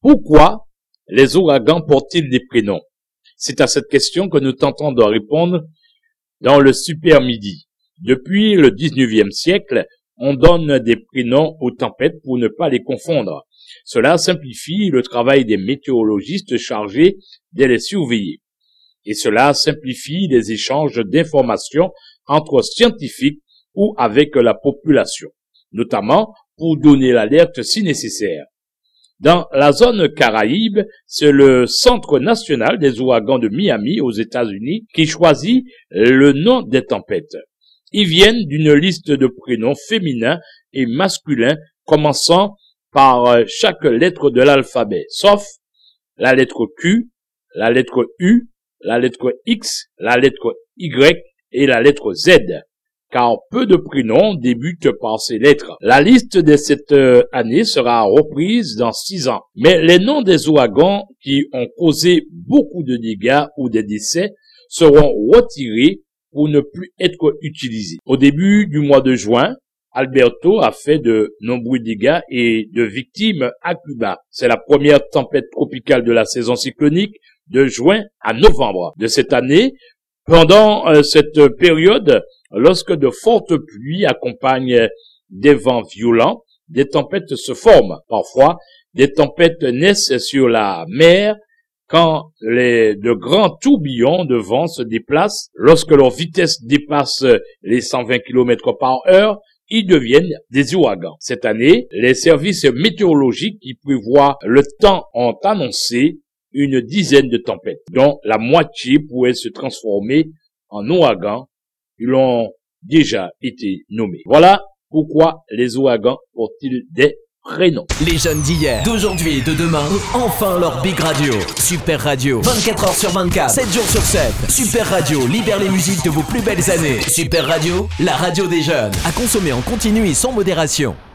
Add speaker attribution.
Speaker 1: Pourquoi les ouragans portent-ils des prénoms? C'est à cette question que nous tentons de répondre dans le Super Midi. Depuis le 19e siècle, on donne des prénoms aux tempêtes pour ne pas les confondre. Cela simplifie le travail des météorologistes chargés de les surveiller. Et cela simplifie les échanges d'informations entre scientifiques ou avec la population, notamment pour donner l'alerte si nécessaire. Dans la zone Caraïbe, c'est le Centre national des ouragans de Miami aux États-Unis qui choisit le nom des tempêtes. Ils viennent d'une liste de prénoms féminins et masculins commençant par chaque lettre de l'alphabet, sauf la lettre Q, la lettre U, la lettre X, la lettre Y et la lettre Z, car peu de prénoms débutent par ces lettres. La liste de cette année sera reprise dans 6 ans. Mais les noms des ouragans qui ont causé beaucoup de dégâts ou des décès seront retirés pour ne plus être utilisés. Au début du mois de juin, Alberto a fait de nombreux dégâts et de victimes à Cuba. C'est la première tempête tropicale de la saison cyclonique de juin à novembre de cette année. Pendant cette période, lorsque de fortes pluies accompagnent des vents violents, des tempêtes se forment. Parfois, des tempêtes naissent sur la mer quand de grands tourbillons de vent se déplacent. Lorsque leur vitesse dépasse les 120 km par heure, ils deviennent des ouragans. Cette année, les services météorologiques qui prévoient le temps ont annoncé une dizaine de tempêtes, dont la moitié pourrait se transformer en ouragan. Ils ont déjà été nommés. Voilà pourquoi les ouragans portent-ils des prénoms.
Speaker 2: Les jeunes d'hier, d'aujourd'hui et de demain ont enfin leur Big Radio. Super Radio, 24 heures sur 24, 7 jours sur 7. Super Radio libère les musiques de vos plus belles années. Super Radio, la radio des jeunes. À consommer en continu et sans modération.